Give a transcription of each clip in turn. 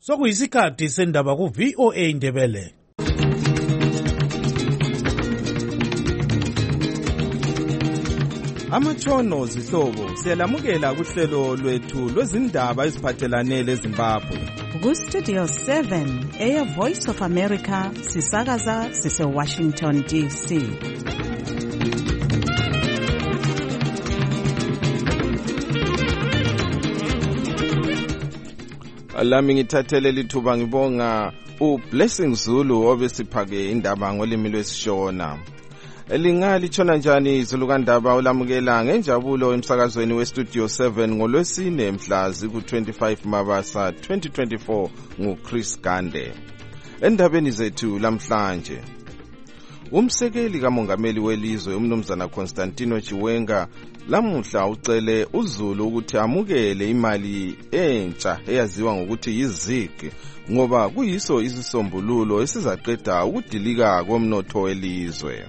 Sokuyisikhathi sendaba ku VOA Ndebele. Amatshono zihlobo siyalamukela kuhlelo lwethu lwezindaba eziphathelane leZimbabwe. Ku Studio 7 Air Voice of America sisakaza sise Washington DC. Alami ngithathele lithuba ngibonga uBlessing Zulu obesiphake indaba ngolimi lwesishona. Elingali njani Zulu kandaba ulamukela ngenjabulo emsakazweni weStudio 7 ngolwesine mhla ku-25 Mabasa 2024 nguChris Gande. Endabeni zethu lamhlanje, umsekeli kamongameli welizwe umnumzana Constantino Chiwenga lamuhla ucele uZulu ukuthi amukele imali entsha eyaziwa ngokuthi yiZIG ngoba kuyiso isisombululo esizaqeda ukudilika komnotho welizwe.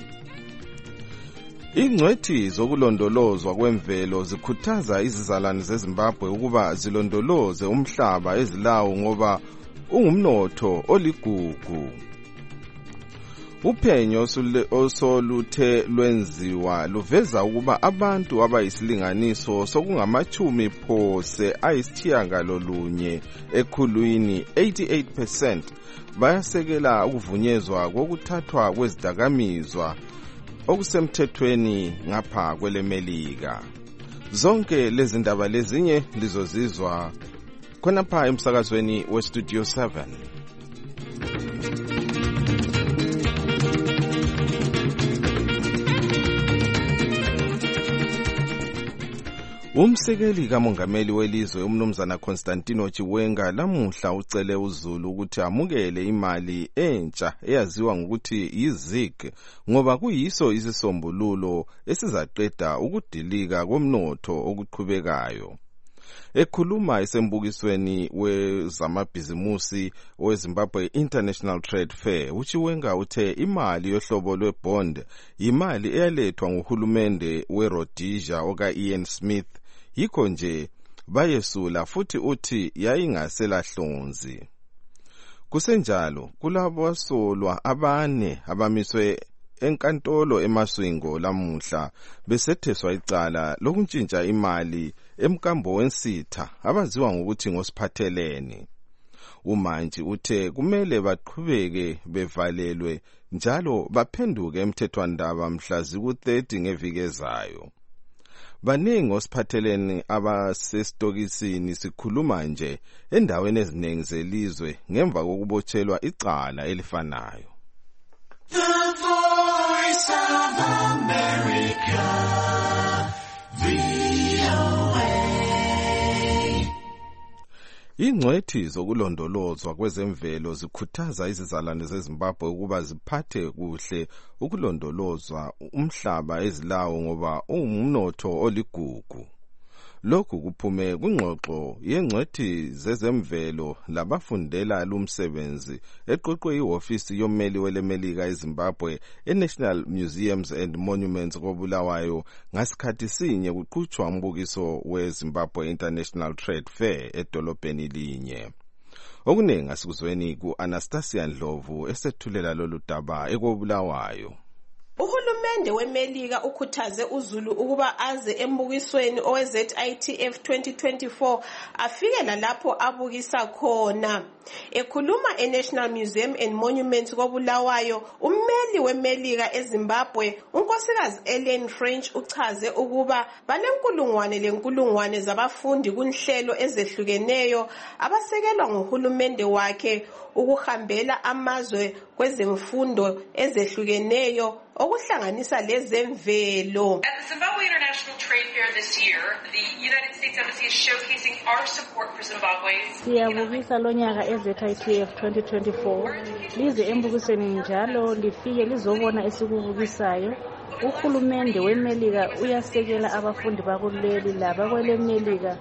Ingcwethi zokulondolozwa kwemvelo zikhuthaza izizalwane zeZimbabwe ukuba zilondoloze umhlaba ezilawo ngoba ungumnotho oligugu. Uphenyo osoluthe lwenziwa luveza ukuba abantu abayisilinganiso sokungamachumi phose ayisitshiyagalolunye ekhulwini 88% bayasekela ukuvunyezwa kokuthathwa kwezidakamizwa okusemthethweni ngapha kwelemelika. Zonke lezi ndaba lezinye lizozizwa khonapha emsakazweni weStudio 7. Umsekeli kamongameli welizwe umnumzana Constantino Chiwenga lamuhla ucele uZulu ukuthi amukele imali entsha eyaziwa ngokuthi yiZIG ngoba kuyiso isisombululo esizaqeda ukudilika komnotho okuqhubekayo. Ekhuluma esembukisweni wezamabhizimusi weZimbabwe International Trade Fair, uChiwenga uthe imali yohlobo lwebond yimali eyalethwa nguhulumende weRhodesia oka-Ian Smith, yikho nje bayesula futhi uthi yayingaselahlonzi. Kusenjalo kulabo asolwa abane abamiswe enkantolo eMaswingo lamuhla besetheswa icala lokuntshintsha imali emkambo wensitha abaziwa ngokuthi ngosiphathelene. Umantshi uthe kumele baqhubeke bevalelwe njalo baphenduke emthethwandaba mhla ku-30 ngeviki ezayo. Baningi osiphathelene abasestokisini sikhuluma nje endaweni eziningi zelizwe ngemva kokubotshelwa icala elifanayo. The Voice of America, VOA. Ingcwethi zokulondolozwa kwezemvelo zikhuthaza izizalwane zeZimbabwe ukuba ziphathe kuhle ukulondolozwa umhlaba ezilawo ngoba ungumnotho oligugu. Lokhu kuphume kwingxoxo yengcwethi zezemvelo labafundela lumsebenzi eqoqwe ihofisi yommeli welemelika eZimbabwe eNational Museums and Monuments koBulawayo ngasikhathi sinye kuqhutshwa umbukiso weZimbabwe International Trade Fair edolobheni linye. Okuningi asikuzweni ku-Anastasia Ndlovu esethulela lolu daba ekoBulawayo. Uhulumende wemelika ukhuthaze uZulu ukuba aze embukisweni owe-ZITF 2024 afikela lapho abukisa khona. Ekhuluma eNational Museum and Monuments koBulawayo, ummeli wemelika eZimbabwe unkosikazi Ellen French uchaze ukuba banenkulungwane zabafundi kunhlelo ezehlukeneyo abasekelwa nguhulumende wakhe ukuhambela amazwe kwezemfundo ezehlukeneyo okuhlanganisa lezemvelo. At the Zimbabwe International Trade Fair this year, the United States Embassy is showcasing our support for Zimbabwe. Siyabukisa lonyaka eZITF 2024. Lize embukisweni njalo lifike lizobona esikubukisayo. Uhulumende wemelika uyasekela abafundi bakuleli laba kwelemelika.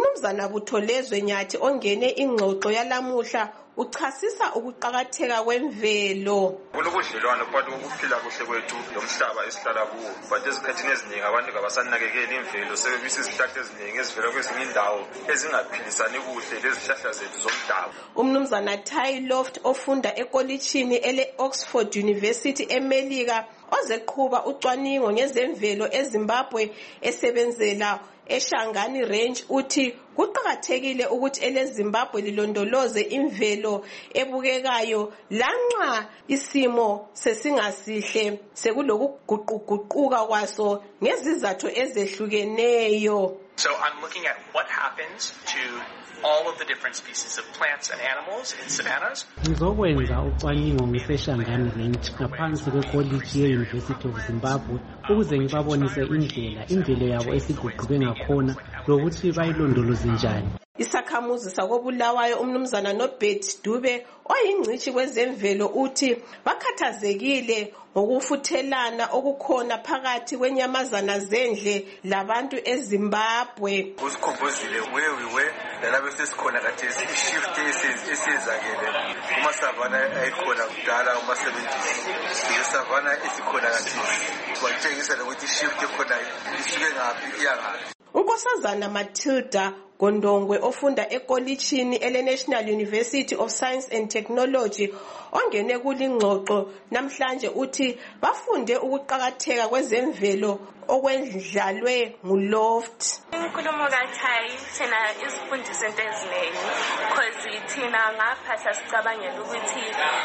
Umnumzana Butholezwe Nyathi ongene ingxoxo yalamuhla uchasisa ukuqakatheka kwemvelo. Kulobudlelwano phakathi kokuphila kuhle kwethu lomhlaba esihlala kuwo, but ezikhathini eziningi abantu abasanakekeli imvelo, sebebisa izihlahla eziningi ezivela kwezinye indawo ezingaphilisani kuhle lezihlahla zethu zomdabu. Umnumzana Ty Loft ofunda ekolitshini ele-Oxford University eMelika ozeqhuba ucwaningo ngezemvelo eZimbabwe esebenzela eShangani Range uthi kuqakathekile ukuthi eleZimbabwe lilondoloze imvelo ebukekayo lanxa isimo sesingasihle sekulokuguquguquka kwaso ngezizathu ezehlukeneyo. So I'm looking at what happens to all of the different species of plants and animals in savannas. Ngizokwenza ucwaningo ngeShangani Range ngaphansi kwekoliji ye-University of Zimbabwe ukuze ngibabonise imvelo yabo esiguquke ngakhona lokuthi bayilondoloze njani. Isakhamuzi sakobulawayo umnumzana Nobert Dube oyingcishi kwezemvelo uthi bakhathazekile ngokufuthelana okukhona phakathi kwenyamazana zendle labantu eZimbabwe. Usikhombozile where we were nalapho sesikhona khathesi ishift esiyenzakele kumasavana ayikhona kudala kuma-70s isavana esikhona khathesi batshengisa nokuthi ishift ekhona isuke ngaphi iya ngaphi. uNkosazana Matilda Gondongwe ofunda ekolitshini ele-National University of Science and Technology ongene kulingxoxo namhlanje uthi bafunde ukuqakatheka kwezemvelo okwendlalwe nguLoft. Inkulumo kaThayi thina isifundisa into eziningi because thina ngapha sasicabangela ukuthi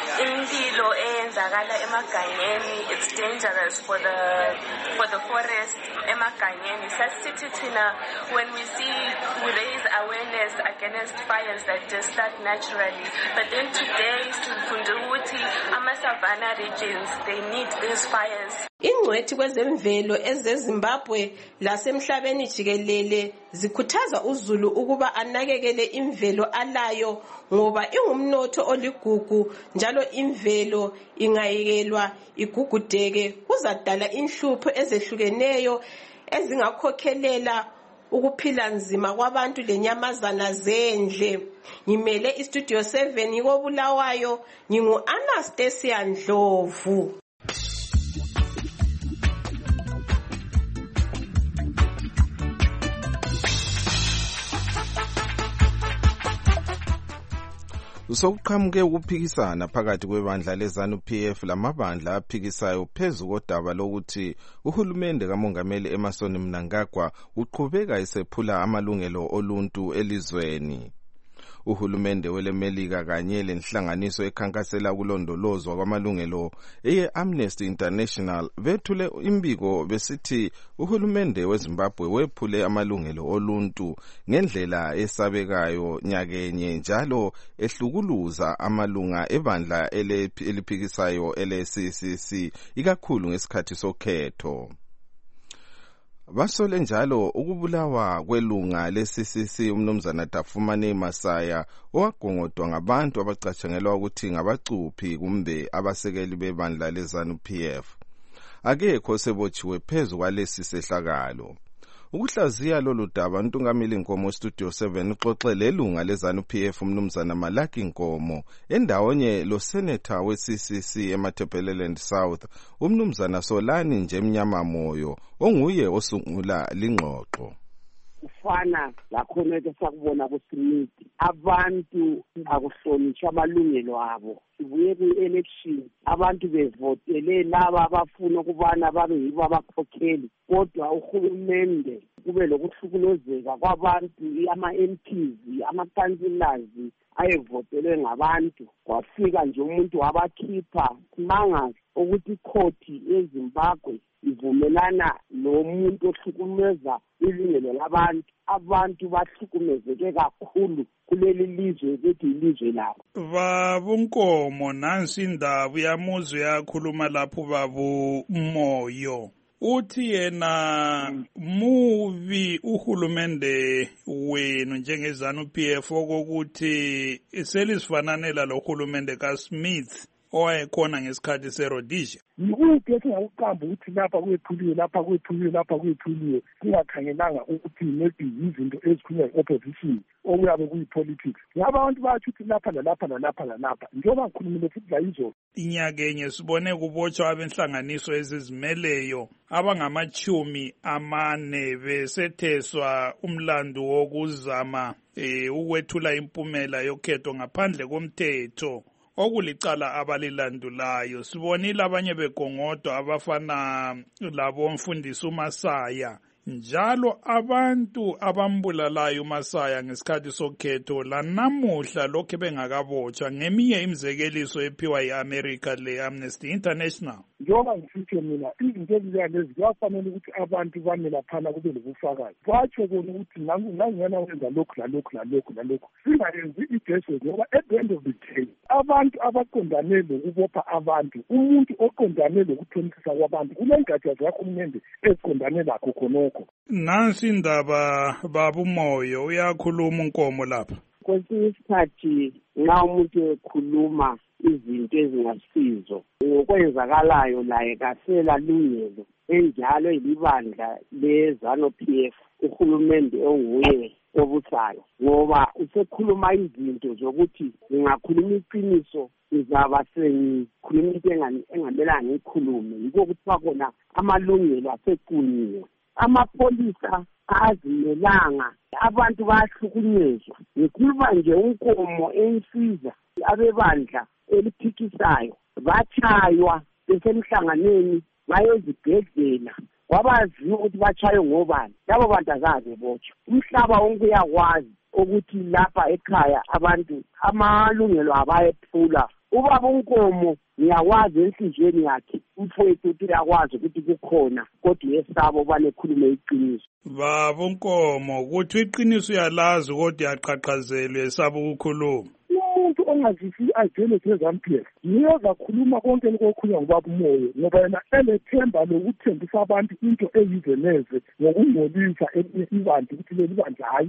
impilo eyenzakala emagangeni it's dangerous for the forest emagangeni. Sasithi thina when we raise awareness against fires that just start naturally, but then today sifunde ukuthi ama-savanna regions they need these fires. Ingcwethi kwezemvelo ezeZimbabwe lasemhlabeni jikelele zikhuthaza uZulu ukuba anakekele imvelo alayo ngoba ingumnotho oligugu njalo imvelo ingayekelwa igugudeke kuzadala inhlupho ezehlukeneyo ezingakhokhelela ukuphila nzima kwabantu lenyamazana zendle. Ngimele iStudio 7 ngikobulawayo ngingu-Anastasia Ndlovu. Sokuqhamuke ukuphikisana phakathi kwebandla leZANU-PF lamabandla aphikisayo phezu kodaba lokuthi uhulumende kamongameli Emmerson Mnangagwa uqhubeka esephula amalungelo oluntu elizweni. Uhulumende weleMelika kanye lenhlanganiso ekhankasela ukulondolozwa kwamalungelo eye-Amnesty International bethule imbiko besithi uhulumende weZimbabwe wephule amalungelo oluntu ngendlela esabekayo nyakenye njalo ehlukuluza amalunga ebandla eliphikisayo ele-CCC ikakhulu ngesikhathi sokhetho. Basole njalo ukubulawa kwelunga le-CCC umnumzana Tafumane Masaya owagongodwa ngabantu abacatshangelwa ukuthi ngabacuphi kumbe abasekeli bebandla leZANU-PF. Akekho sebotshiwe phezu kwalesi sehlakalo. Ukuhlaziya lolu daba uNtungameli Nkomo Studio 7 uxoxe lelunga leZANU-PF umnumzana Malaki Nkomo endawonye lo senator we-CCC eMatabeleland South umnumzana Solani Njemnyama Moyo onguye osungula lingxoxo. Ufana lakhona esakubona kuSmith abantu akuhlonishwa amalungelo abo. Sibuye ku-election abantu bevotele laba abafuna ukubana babe yibo abakhokheli kodwa uhulumende kube lokuhlukuluzeka kwabantu ama-MPs ama-councillors ayevotelwe ngabantu kwafika nje umuntu wabakhipha simanga ukuthi ikhoti eZimbabwe ivumelana nomuntu ohlukumeza ilungelo labantu. Abantu bahlukumezeke kakhulu kuleli lizwe bethi ilizwe labo. Babu Nkomo nansi indaba yamuzwe yakhuluma lapho babu Moyo uthi yena muvi uhulumende wenu njengeZANU-PF okokuthi selisifananela lo hulumende kaSmith owayekhona ngesikhathi se-Rhodesia. Yikuphi esingakuqamba ukuthi lapha kwethuliwe lapha kwethuliwe lapha kwethuliwe kungakhangelanga ukuthi maybe izinto ezikhulunywa yi-opposition okuyabe kuyi-politics. Ngaba abantu bayatsho ukuthi lapha lalapha lalapha lalapha njengoba ngikhulumile futhi layizolo. Inyakenye sibone kubotshwa abenhlanganiso ezizimeleyo abangama-40 besetheswa umlando wokuzama ukwethula impumela yokhetho ngaphandle komthetho okulicala abalilandulayo. Sibonile abanye begongodwa abafana labo mfundisi uMasaya, njalo abantu abambulalayo uMasaya ngesikhathi sokhetho lanamuhla lokho bengakabotshwa ngeminye imizekeliso ephiwa yi-America le-Amnesty International. Njengoba ngisitsho mina izinto ezinjengalezi kuyafanele ukuthi abantu bame laphana kube lobufakazi. Batsho bona ukuthi nangingena wenza lokhu lalokhu lalokhu lalokhu. Singayenzi i-guesswork ngoba at the end of the day abantu abaqondane lokubopha abantu, umuntu oqondane lokuthonisisa kwabantu kunengatsha zakhulumende eziqondane lakho khonokho. Nansi indaba baba uMoyo uyakhuluma uNkomo lapha. Kwesinye isikhathi nxa umuntu ekhuluma izinto ezingasizo ngokwenzakalayo laye kasela lungelo enjalo ilibandla leZANU-PF uhulumende onguye obusayo, ngoba usekhuluma izinto zokuthi ngingakhuluma iqiniso ngizaba sengikhuluma into engamelanga ngikhulume. Yiko kuthiwa khona amalungelo asequnyiwe. Amapolisa azimelanga, abantu bayahlukunyezwa. Ngikhuluma nje uNkomo ensiza abebandla eliphikisayo batshaywa besemhlanganweni bayezibhedlela kwabaziwa ukuthi batshaywe ngobani. Labo bantu azaze botshwa. Umhlaba wonke uyakwazi ukuthi lapha ekhaya abantu amalungelo abayephula. Ubaba uNkomo ngiyakwazi enhlizweni yakhe umfowethu ukuthi uyakwazi ukuthi kukhona kodwa yesabo banekhulume iqiniso. Baba uNkomo ukuthi iqiniso uyalazi kodwa yaqhaqhazelwe esaba ukukhuluma. Umuntu ongazisi ideology yeZANU-PF yiyo zakhuluma konke lokukhulunywa ngubaba uMoyo ngoba yena elethemba lokuthembisa abantu into eyizeneze ngokungcolisa elinye ibandla ukuthi leli bandla hayi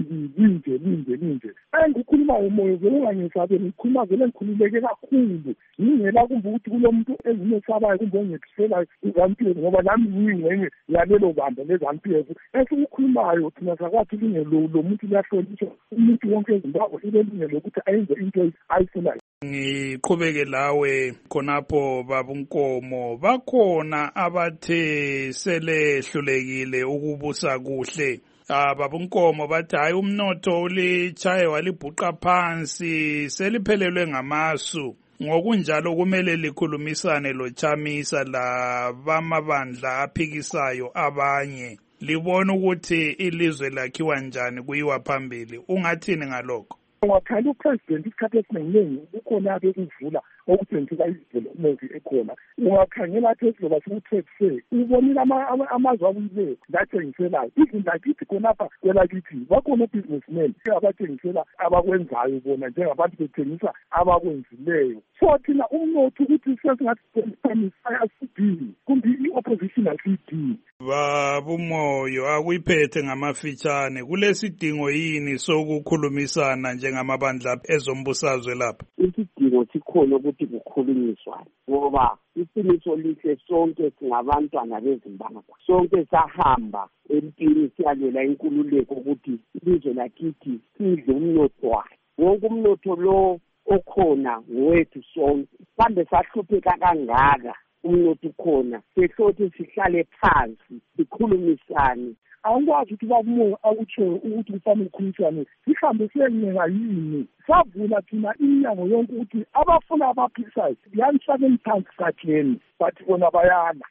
linje. Engikhuluma uMoyo ungangisabeli, ngikhuluma vele ngikhululeke kakhulu. Ngingela kumbe ukuthi kulomuntu engimesabayo kumbe ongephisela iZANU-PF ngoba nami ngiyingxenye yalelo bandla leZANU-PF. Esikukhulumayo thina sakwathi lingelo lo muntu liyahlonishwa. Umuntu wonke eZimbabwe ilelungelo ukuthi ayenze into ayifunayo. Ngiqhubeke lawe khonapho baba uNkomo, bakhona abathe selehlulekile ukubusa kuhle. Baba uNkomo bathi hayi umnotho ulichaye walibhuqa phansi seliphelelwe ngamasu. Ngokunjalo kumele likhulumisane loChamisa labamabandla aphikisayo abanye. Libona ukuthi ilizwe lakhiwa njani kuyiwa phambili. Ungathini ngalokho? Ungakhanda upresident isikhathi esiningi kukhona bekuvula okutshengisa idevelopment ekhona. Ungakhangela phezulu basikuthekise ubonile amazwe abuyile ndathengiselayo. Izinto akithi khonapha kwelakithi bakhona businessmen abathengisela abakwenzayo bona njengabantu bethengisa abakwenzileyo. So thina umnotho ukuthi sesingathi ayasidi kumbe i-opposition asidi. Baba uMoyo akuyiphethe ngamafitshane kulesidingo yini sokukhulumisana njengamabandla ezombusazwe lapha? Isidingo sikhona ukuthi kukhulunyiswane ngoba iqiniso lihle sonke singabantwana beZimbabwe. Sonke sahamba empini siyalwela inkululeko ukuthi ilizwe lakithi sidle umnotho wayo. Wonke umnotho lo okhona ngowethu sonke. Kambe sahlupheka kangaka umnotho ukhona sehlothi sihlale phansi sikhulumisane. Angikwazi ukuthi babumo akutsho ukuthi kufanele ukukhulumisane sihambe siyencenga yini. Savula thina iminyango yonke ukuthi abafuna abaphikisayo yanisabeni phansi sakheni bathi bona bayala.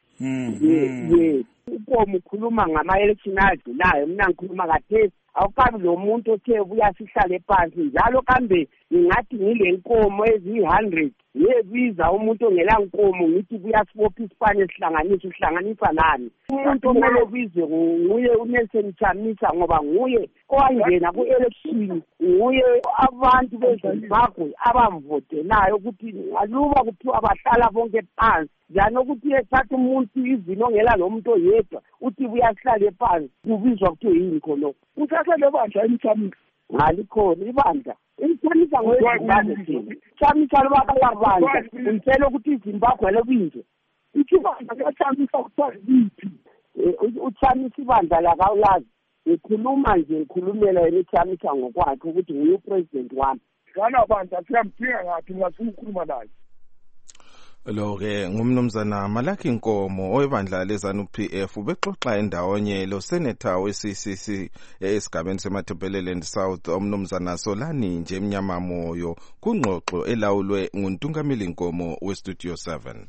UNkomo ukhuluma ngama-election adlulayo, mina ngikhuluma kathesi. Awukabi lo muntu othe buya sihlale phansi njalo kambe ngingathi ngile nkomo eziyi-100 yebiza umuntu ongela nkomo ngithi kuyasibopha isipane uhlanganisa nani. Umuntu omele bizwe nguye uNelson Chamisa ngoba nguye owangena ku-election, nguye abantu beZimbabwe abamvotelayo ukuthi aluba kuthiwa bahlala bonke phansi njani ukuthi ethatha umuntu izini ongela lo muntu oyedwa uthi buyasihlale phansi kubizwa kuthiwe yini khonokho. Kusasele bandla emthamisa ngalikhona ibandla Inchamisa ngozimbabwe thina. Chamisa lobakabandla umtshela ukuthi iZimbabwe lokunje. Ikhibandla kuyachamisa kuthiwa yiphi. Uchamisa ibandla lakawulazi. Ngikhuluma nje ngikhulumela yena ichamisa ngokwakhe ukuthi nguye upresident wami. Kana bandla siyamdinga ngathi ngafuna ukukhuluma naye. Lo-ke ngumnumzana Malaki Nkomo owebandla leZANU-PF ubexoxa endawonye lo senator we-CCC esigabeni seMatabeleland South umnumzana Solani nje Mnyama Moyo kungxoxo elawulwe nguNtungameli Nkomo weStudio 7.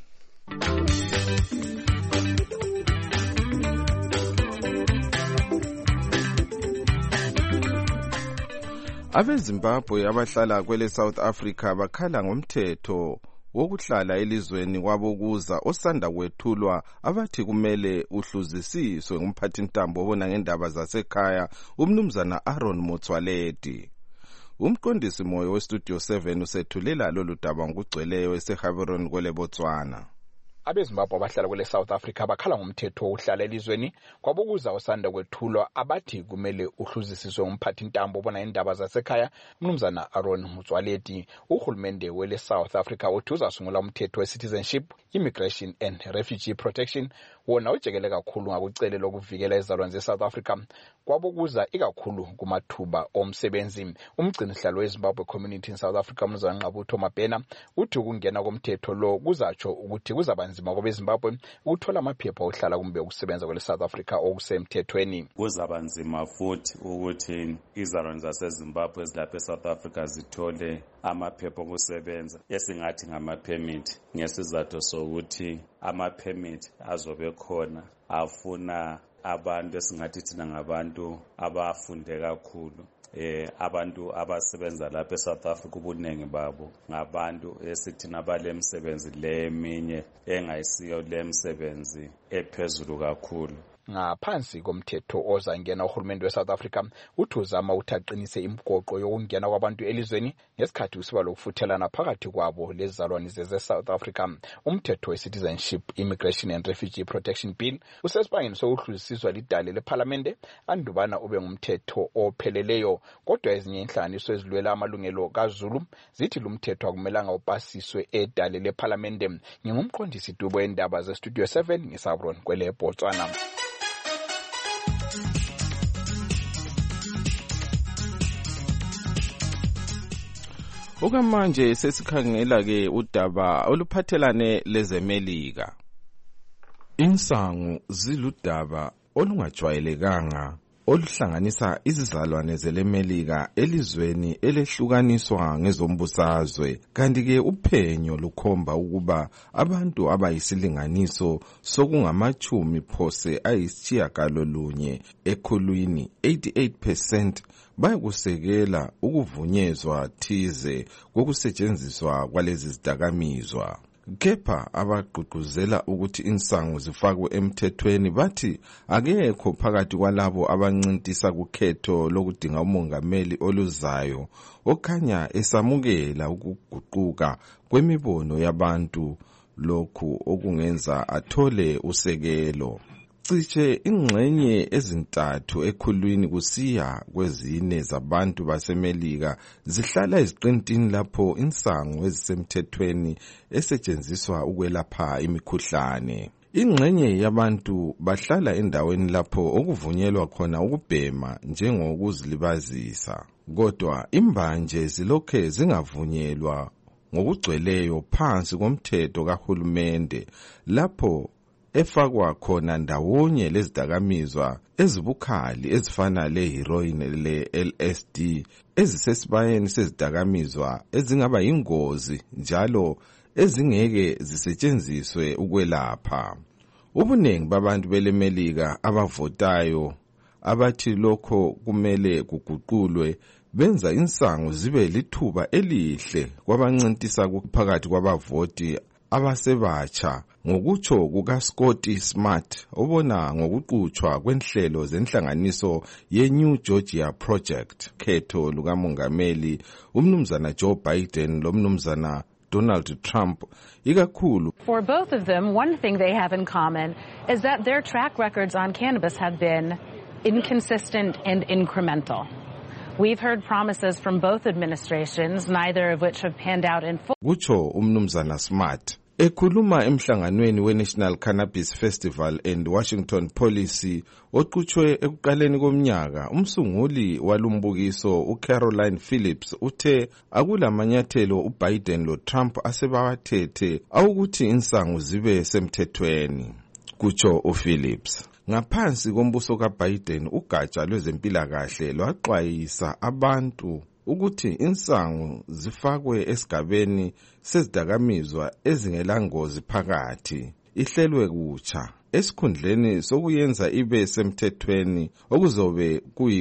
AbeZimbabwe abahlala kwele South Africa bakhala ngomthetho wokuhlala elizweni kwabokuza osanda kwethulwa abathi kumele uhluzisiswe ngumphathintambo obona ngendaba zasekhaya umnumzana Aaron Motsoaledi. Umqondisi moyo weStudio 7 usethulela lolu daba ngokugcweleyo eseGaborone kwele Botswana. AbeZimbabwe abahlala kwele South Africa bakhala ngomthetho wokuhlala elizweni kwabokuza osanda kwethulwa abathi kumele uhluzisiswe ngumphathintambo obona indaba zasekhaya umnumzana Aaron Motsoaledi. Uhulumende wele South Africa uthi uzasungula umthetho we-Citizenship, Immigration and Refugee Protection wona ujekele kakhulu ngakucele lokuvikela izalwane ze-South Africa kwabokuza ikakhulu kumathuba omsebenzi. Umgcinihlalo weZimbabwe Community in South Africa umnumzana Nqabutho Mabhena uthi ukungena komthetho lo kuzatsho ukuthi kuzabanzima kwabeZimbabwe ukuthola amaphepha okuhlala kumbe ukusebenza kwele South Africa okusemthethweni. Kuzabanzima futhi ukuthi izalwane zaseZimbabwe ezilapha eSouth Africa zithole amaphepha okusebenza esingathi ngama-permit ngesizathu sokuthi ama-permit azobe khona afuna abantu esingathi thina ngabantu abafunde kakhulu. Abantu abasebenza lapha eSouth Africa ubuningi babo ngabantu esithina balemsebenzi leminye engayisiyo lemsebenzi ephezulu kakhulu. Ngaphansi komthetho ozangena uhulumende weSouth Africa uthi uzama uthaqinise imigoqo yokungena kwabantu elizweni ngesikhathi usiba lokufuthelana phakathi kwabo lezizalwane ze-South Africa. Umthetho we-Citizenship, Immigration and Refugee Protection Bill usesibangeni sokuhluzisiswa lidale lePhalamende andubana ube ngumthetho opheleleyo, kodwa ezinye inhlanganiso ezilwela amalungelo kaZulu zithi lumthetho akumelanga upasiswe edale lePhalamende. Ngingumqondisi dubo endaba zeStudio 7 ngeGaborone kwele Botswana. Okamanje sesikhangela ke udaba oluphathelane lezemelika. Insangu ziludaba olungajwayelekanga oluhlanganisa izizalwane zelemelika elizweni elehlukaniswa ngezombusazwe, kanti ke uphenyo lukhomba ukuba abantu abayisilinganiso sokungamachumi phose ayisitshiyagalolunye ekhulwini 88% bayakusekela ukuvunyezwa thize kokusetshenziswa kwalezi zidakamizwa. Kepha abagqugquzela ukuthi insangu zifakwe emthethweni bathi akekho phakathi kwalabo abancintisa kukhetho lokudinga umongameli oluzayo okhanya esamukela ukuguquka kwemibono yabantu, lokhu okungenza athole usekelo. Cishe ingxenye ezintathu ekhulwini kusiya kwezine zabantu basemelika zihlala eziqintini lapho insangu ezisemthethweni esetshenziswa ukwelapha imikhuhlane. Ingxenye yabantu bahlala endaweni lapho okuvunyelwa khona ukubhema njengokuzilibazisa, kodwa imbanje zilokhe zingavunyelwa ngokugcweleyo phansi komthetho kahulumende lapho efakwa khona ndawonye lezidakamizwa ezibukhali ezifana le-heroin le-LSD ezisesibayeni sezidakamizwa ezingaba yingozi njalo ezingeke zisetshenziswe ukwelapha. Ubuningi babantu belemelika abavotayo abathi lokho kumele kuguqulwe benza insangu zibe lithuba elihle kwabancintisa kuphakathi kwabavoti abasebatsha, ngokutsho kukaScotty Smart obona ngokuqhutshwa kwenhlelo zenhlanganiso ye-New Georgia Project khetho lukamongameli umnumzana Joe Biden lomnumzana Donald Trump ikakhulu. For both of them, one thing they have in common is that their track records on cannabis have been inconsistent and incremental. We've heard promises from both administrations, neither of which have panned out in full. Kucho umnumzana Smart. Ekhuluma emhlanganweni we-National Cannabis Festival and Washington Policy oqhutshwe ekuqaleni komnyaka, umsunguli walumbukiso uCaroline Phillips uthe akulamanyathelo uBiden loTrump asebawathethe awukuthi insangu zibe semthethweni. Kutsho uPhillips. Ngaphansi kombuso kaBiden ugatsha lwezempilakahle lwaxwayisa abantu ukuthi insangu zifakwe esigabeni sezidakamizwa ezingelangozi phakathi, ihlelwe kutsha esikhundleni sokuyenza ibe semthethweni okuzobe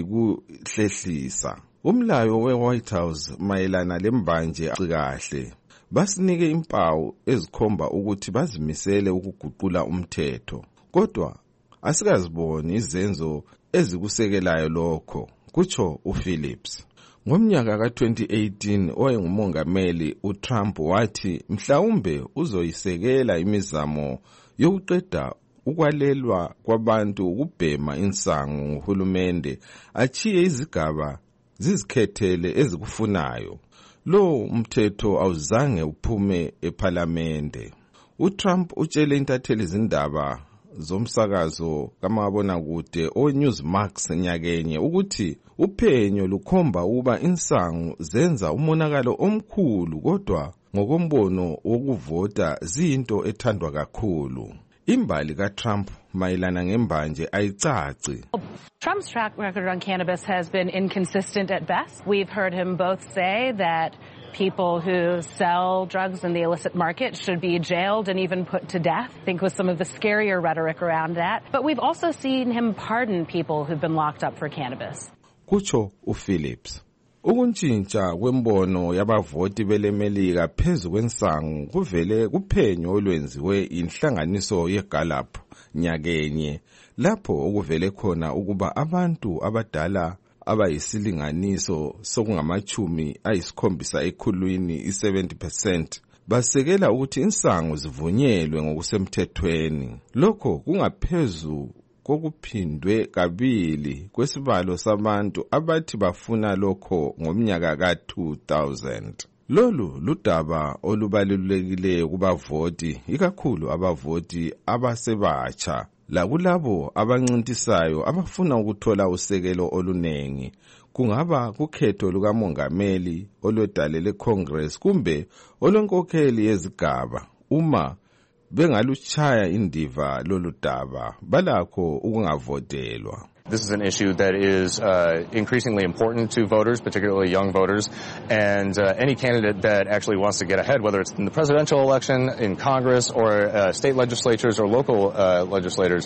kuyikuhlehlisa. Umlayo we-White House mayelana lembanje kahle basinike impawu ezikhomba ukuthi bazimisele ukuguqula umthetho, kodwa asikaziboni izenzo ezikusekelayo lokho, kutsho uPhillips. Ngomnyaka ka-2018 owayengumongameli uTrump wathi mhlawumbe uzoyisekela imizamo yokuqeda ukwalelwa kwabantu ukubhema insangu nguhulumende achiye izigaba zizikhethele ezikufunayo. Lo mthetho awuzange uphume ePhalamende. uTrump utshele intatheli izindaba zomsakazo kamabonakude oNewsmax nyakenye ukuthi uphenyo lukhomba ukuba insangu zenza umonakalo omkhulu, kodwa ngokombono wokuvota ziyinto ethandwa kakhulu. Imbali kaTrump mayelana ngembanje ayicaci. Trump's track record on cannabis has been inconsistent at best. We've heard him both say that people who sell drugs in the illicit market should be jailed and even put to death, I think was some of the scarier rhetoric around that. But we've also seen him pardon people who've been locked up for cannabis. Kucho uPhillips. Ukuntshintsha kwembono yabavoti belemelika phezu kwensangu kuvele kuphenyo olwenziwe inhlanganiso yeGallup nyakenye, lapho okuvele khona ukuba abantu abadala abayisilinganiso sokungamachumi ayisikhombisa ekhulwini i-70% basekela ukuthi insangu zivunyelwe ngokusemthethweni. Lokho kungaphezu kokuphindwe kabili kwesibalo sabantu abathi bafuna lokho ngomnyaka ka-2000. Lolu ludaba olubalulekileyo kubavoti, ikakhulu abavoti abasebatsha lakulabo abancintisayo abafuna ukuthola usekelo olunengi, kungaba kukhetho lukamongameli olwedalele Congress kumbe olwenkokheli yezigaba. Uma bengaluchaya indiva lolu daba balakho ukungavotelwa. This is an issue that is increasingly important to voters, particularly young voters, and any candidate that actually wants to get ahead, whether it's in the presidential election, in Congress, or state legislatures or local legislators,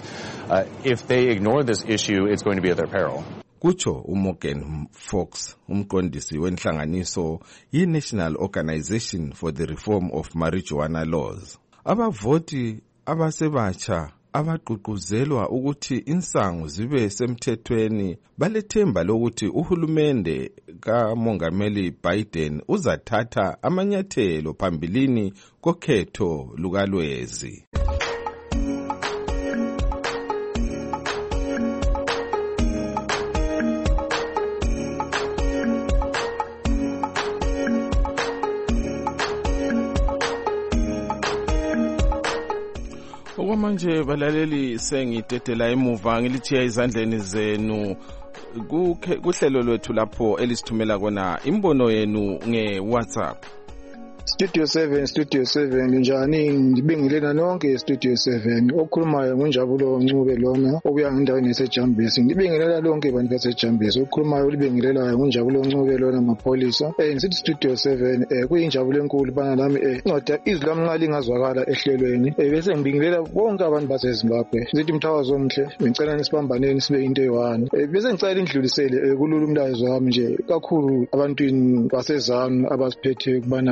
if they ignore this issue, it's going to be at their peril. Kucho uMorgan Fox, umqondisi wenhlanganiso ye-National Organization for the Reform of Marijuana Laws. Abavoti abasebatsha abagqugquzelwa ukuthi insangu zibe semthethweni balethemba lokuthi uhulumende kamongameli Biden uzathatha amanyathelo phambilini kokhetho lukalwezi. Okwamanje balaleli sengitetela emuva ngilithiya izandleni zenu kuhlelo lwethu lapho elisithumela kona imbono yenu ngeWhatsApp. Studio 7 njani, ngibingelena nonke Studio 7 okhulumayo ngunjabulo Ncube lona obuya endaweni yaseJambisi. Ngibingelela lonke abantu baseJambisi. Okhulumayo ulibingelelayo ngunjabulo Ncube lona mapholisa. Ngisithi Studio 7 kuyinjabulo enkulu bana nami incwadi izwi lamnqali ngazwakala ehlelweni. Bese ngibingelela bonke abantu baseZimbabwe. Ngithi mthawazo omhle, ngicela nisibambaneni sibe into eyi-one. Bese ngicela indlulisele kulula umlayezo wami nje kakhulu abantwini baseZanu abasiphethe kubana bazwakala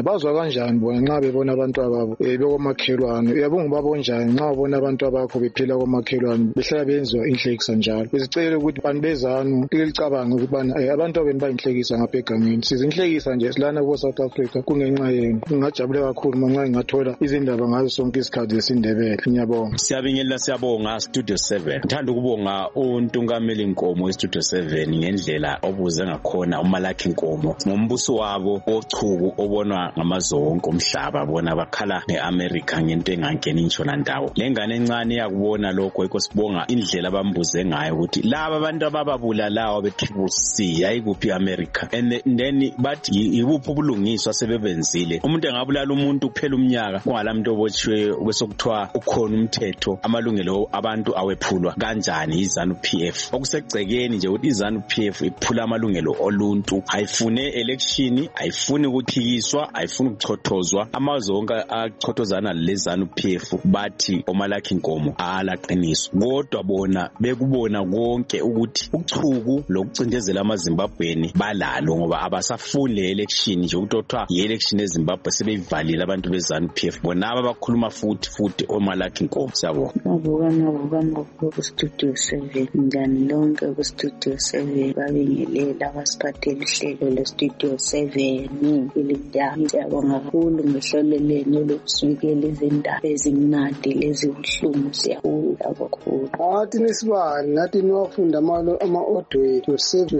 kanjani bona nxa bebona abantu ababo bekomakhelwane uyabonga babonjani nxa ubona abantu abakho bephila komakhelwane behlala benziwa inhlekisa njalo besicela ukuthi bantu bezanu lilicabanga ukubana abantu abeni bayinhlekisa ngapha egangeni sizinhlekisa nje silana ko South Africa kungenxa yenu ngingajabule kakhulu manxa ngingathola izindaba ngazo sonke isikhathi esindebele ngiyabonga siyabingelela siyabonga Studio 7 ngithanda ukubonga uNtungameli Nkomo eStudio 7 ngendlela obuze ngakhona umalakhi Nkomo ngombuso wabo ochuku obonwa ngamazonke omhlaba bona bakhala neAmerica ngento engangeni intshona ndawo lengane encane yakubona lokho ekosibonga indlela abambuze ngayo ukuthi laba abantu abababulalawa beTCC ayikuphi America and then bathi yibuphi ubulungiswa sebebenzile umuntu engabulala umuntu kuphela umnyaka kungalamuntu obotshiwe kwesokuthiwa ukhona umthetho amalungelo abantu awephulwa kanjani iZANU PF okusegcekeni nje ukuthi iZANU PF iphula amalungelo oluntu ayifune election ayifuni ukuthikiswa ayifuni ukuchothozwa amazonke achothozana leZANU PF bathi omalakhi Nkomo alaqiniso kodwa bona bekubona konke ukuthi uchuku lokucindezela amaZimbabweni balalo ngoba abasafuni le-election nje ukuthiwa i-election eZimbabwe sebeyivalile abantu beZANU PF bona abakhuluma futhi omalakhi Nkomo siyabonga ngabukana ku-Studio 7 njani lonke ku-Studio 7 babingelela abasiphathele ihlelo le-Studio 7 ilidami siyabonga kakhulu ngehleleleni lokusukela izindaba ezimnandi lezibuhlungu siyabonga kakhulu athi nisibani nathi niwafunda ama-audio ethu Studio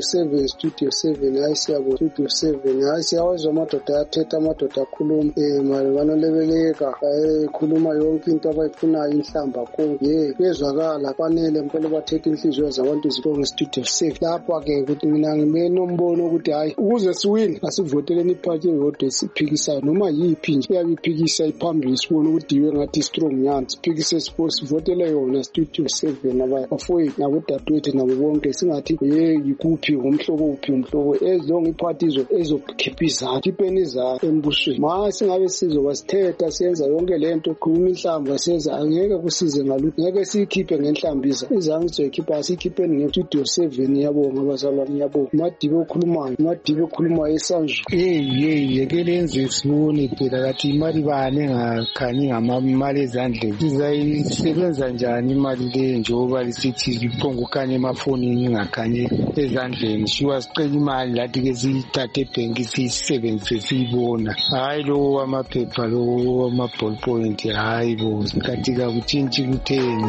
7 hayi siyabonga Studio 7 hayi siyawezwa amadoda ayathetha amadoda akhuluma mali banolebeleka khuluma yonke into abayifunayo inhlamba konke bezwakala fanele mpela bathethe inhliziyo zabantu zibonge Studio 7 lapha-ke ukuthi mina ngimenombono ukuthi hayi ukuze siwine asivoteleni iphathi eyodwa esiphikisayo noma yiphi nje iyabe iphikisa iphambili sibone ukuthi iwe ngathi strong nyani siphikise sivotele yona Studio 7 abafowethu nabodadewethu nabo bonke singathi yikuphi ngomhlobo uphi umhlobo ezilonga iphathi ezokhipha izathu ipeni zayo embusweni ma singabe sizoba sithetha senza yonke lento khuluma inhlamba senza angeke kusize ngalutho ngeke siyikhiphe ngenhlambiza izange sizoyikhipha sikhipheni ngeStudio 7 yabonga abazalwane yabonga madibe okhulumayo esanjwe yekelenze sibone phela kathi imali bani engakhanyi ngamamali ezandleni sizayisebenza njani imali le njengoba lisithi iphonga ukhanye emafonini ingakhanyi ezandleni shuwa sicela imali lathi-ke siyithathe ebhenki siyisebenzise siyibona hayi lo amaphepha lo ama-ball point hayi bo kathi kakutshintshi kutheni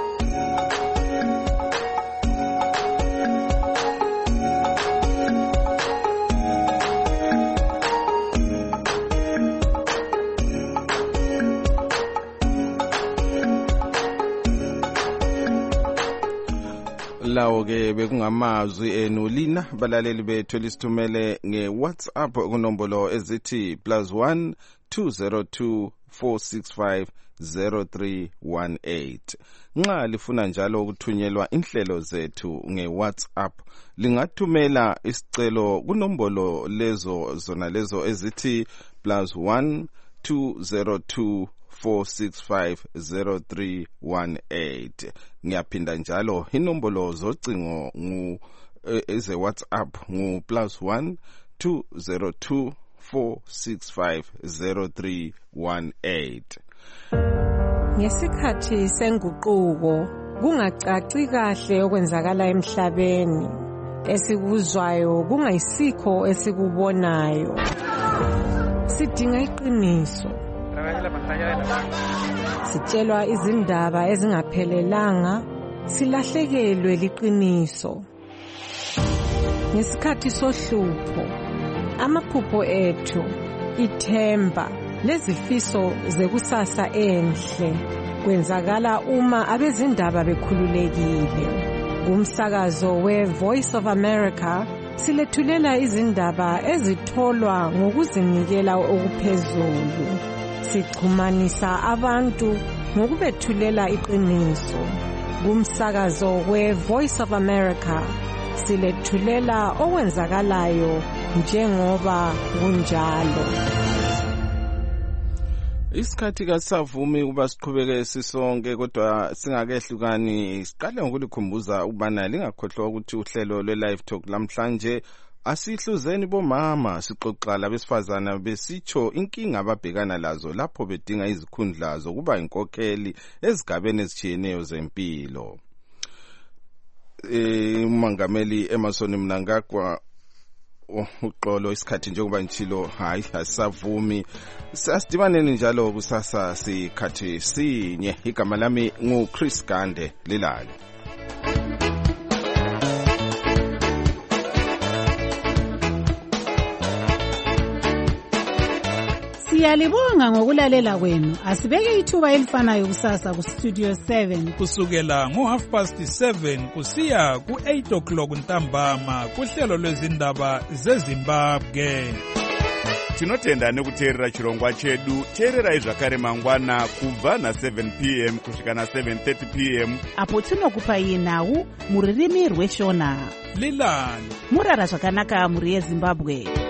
lawo-ke bekungamazwi enu lina balaleli bethu elisithumele nge-WhatsApp kunombolo ezithi +1 202 465 0318 nxa lifuna njalo ukuthunyelwa inhlelo zethu nge-WhatsApp lingathumela isicelo kunombolo lezo ezithi +1 202 4650318 ngiyaphinda njalo inombolo zocingo eze WhatsApp ngu +1 202 4650318 Ngesikhathi senguquko kungacaci kahle okwenzakala emhlabeni esikuzwayo kungayisikho esikubonayo sidinga iqiniso sitshelwa izindaba ezingaphelelanga silahlekelwe liqiniso ngesikhathi sohlupho amaphupho ethu ithemba lezifiso zekusasa enhle kwenzakala uma abezindaba bekhululekile kumsakazo we-Voice of America silethulela izindaba ezitholwa ngokuzinikela okuphezulu sixhumanisa abantu ngokubethulela iqiniso kumsakazo we-Voice of America silethulela okwenzakalayo njengoba kunjalo isikhathi kasavumi ukuba siqhubeke sisonke kodwa singakehlukani siqale ngokulikhumbuza ukubana lingakhohlwa ukuthi uhlelo lwe-Live Talk lamhlanje Asihluzeni bomama sixoxa labesifazana besitsho inkinga ababhekana lazo lapho bedinga izikhundla zokuba inkokheli ezigabeni ezitshiyeneyo zempilo. Umongameli Emmerson Mnangagwa uxolo isikhathi njengoba ngitshilo hayi asavumi. Sasidibaneni njalo kusasa sikhathi sinye. Igama lami nguChris Gande Lilali. Siyalibonga ngokulalela kwenu. Asibeke ithuba elifanayo kusasa ku Studio 7 kusukela ngo7:30 kusiya ku8:00 ntambama kuhlelo lwezindaba zeZimbabwe. Tinotenda nekuteerera chirongwa chedu. Teererai zvakare mangwana kubva na7 p.m. kusvika na7:30 p.m. apo tinokupai nhau muririmi rweshona. Lilani murara zvakanaka muri yeZimbabwe.